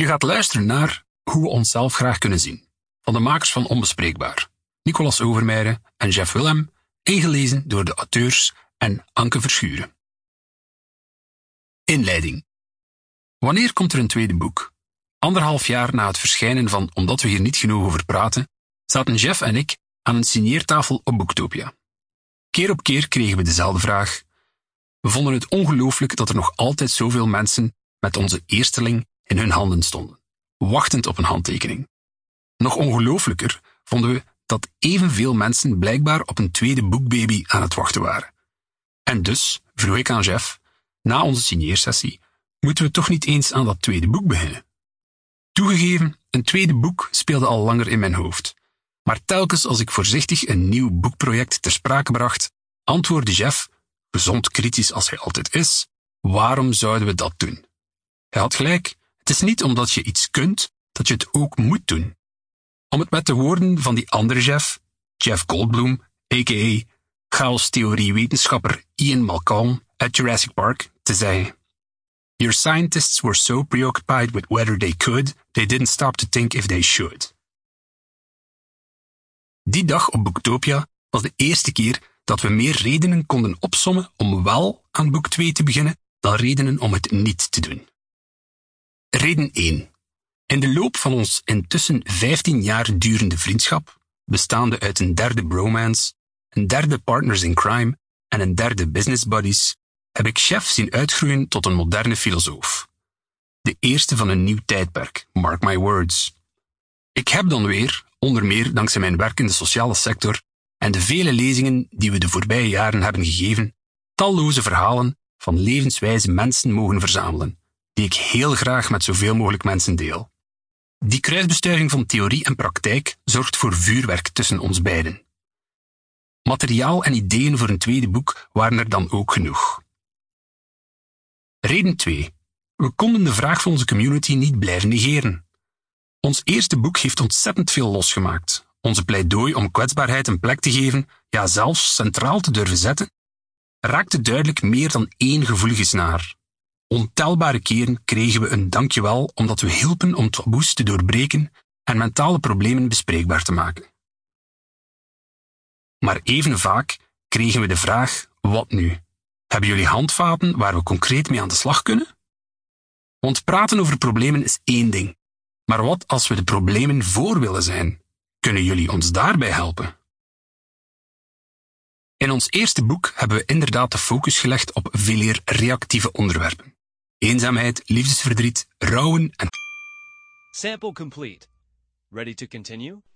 Je gaat luisteren naar Hoe we onszelf graag kunnen zien, van de makers van Onbespreekbaar, Nicolas Overmeijer en Jeff Willem, ingelezen door de auteurs en Anke Verschuren. Inleiding. Wanneer komt er een tweede boek? 1,5 jaar na het verschijnen van Omdat we hier niet genoeg over praten, zaten Jeff en ik aan een signeertafel op Boektopia. Keer op keer kregen we dezelfde vraag. We vonden het ongelooflijk dat er nog altijd zoveel mensen met onze eersteling in hun handen stonden, wachtend op een handtekening. Nog ongelooflijker vonden we dat evenveel mensen blijkbaar op een tweede boekbaby aan het wachten waren. En dus vroeg ik aan Jeff, na onze signeersessie, moeten we toch niet eens aan dat tweede boek beginnen? Toegegeven, een tweede boek speelde al langer in mijn hoofd. Maar telkens als ik voorzichtig een nieuw boekproject ter sprake bracht, antwoordde Jeff, gezond kritisch als hij altijd is, waarom zouden we dat doen? Hij had gelijk, het is niet omdat je iets kunt, dat je het ook moet doen. Om het met de woorden van die andere Jeff Goldblum, a.k.a. chaos-theorie-wetenschapper Ian Malcolm uit Jurassic Park, te zeggen. Your scientists were so preoccupied with whether they could, they didn't stop to think if they should. Die dag op Boektopia was de eerste keer dat we meer redenen konden opsommen om wel aan boek 2 te beginnen dan redenen om het niet te doen. Reden 1. In de loop van ons intussen 15 jaar durende vriendschap, bestaande uit een derde bromance, een derde partners in crime en een derde business buddies, heb ik Jeff zien uitgroeien tot een moderne filosoof. De eerste van een nieuw tijdperk, mark my words. Ik heb dan weer, onder meer dankzij mijn werk in de sociale sector en de vele lezingen die we de voorbije jaren hebben gegeven, talloze verhalen van levenswijze mensen mogen verzamelen, die ik heel graag met zoveel mogelijk mensen deel. Die kruisbestuiving van theorie en praktijk zorgt voor vuurwerk tussen ons beiden. Materiaal en ideeën voor een tweede boek waren er dan ook genoeg. Reden 2. We konden de vraag van onze community niet blijven negeren. Ons eerste boek heeft ontzettend veel losgemaakt. Onze pleidooi om kwetsbaarheid een plek te geven, ja zelfs centraal te durven zetten, raakte duidelijk meer dan één gevoelige snaar. Ontelbare keren kregen we een dankjewel omdat we hielpen om taboes te doorbreken en mentale problemen bespreekbaar te maken. Maar even vaak kregen we de vraag, wat nu? Hebben jullie handvaten waar we concreet mee aan de slag kunnen? Want praten over problemen is één ding. Maar wat als we de problemen voor willen zijn? Kunnen jullie ons daarbij helpen? In ons eerste boek hebben we inderdaad de focus gelegd op veeleer reactieve onderwerpen. Eenzaamheid, liefdesverdriet, rouwen en... Sample complete. Ready to continue?